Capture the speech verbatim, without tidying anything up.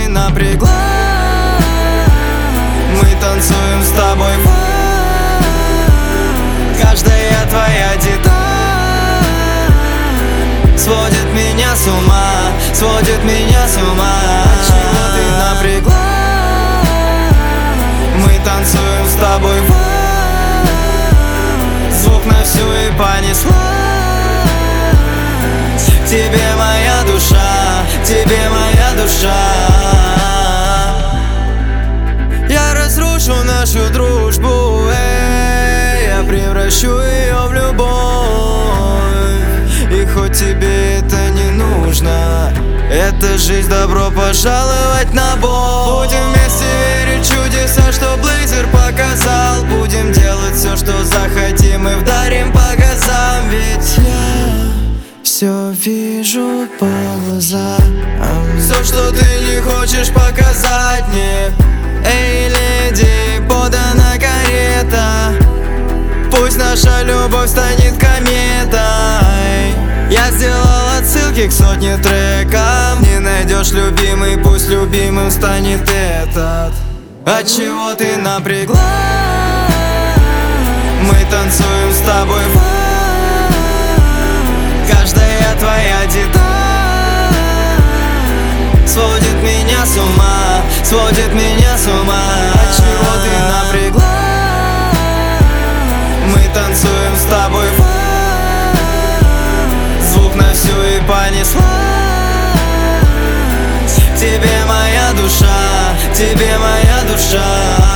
напрягла. Мы танцуем с тобой в каждая твоя деталь сводит меня с ума, сводит меня с ума. Отчего ты напрягла? Мы танцуем с тобой в звук на всю и понеслась. Тебе моя душа, тебе моя душа. Я разрушу нашу дружбу, эй, я превращу ее в любовь. И хоть тебе это не нужно, эта жизнь, добро пожаловать на бой. Будем вместе верить в чудеса, что Блейзер показал. Будем делать все, что захотим, и вдарим по газам. Ведь я все вижу по глазам. Все, что ты не хочешь показать мне. Эй, леди, подана карета. Пусть наша любовь станет кометой. Я сделал отсылки к сотне трекам. Не найдешь любимый, пусть любимым станет этот. Отчего ты напрягла? Мы танцуем с тобой в каждая твоя деталь сводит меня с ума, сводит меня с ума. Отчего ты напрягла? Мы танцуем с тобой в звук на всю и понеслась. Тебе моя душа, тебе моя душа.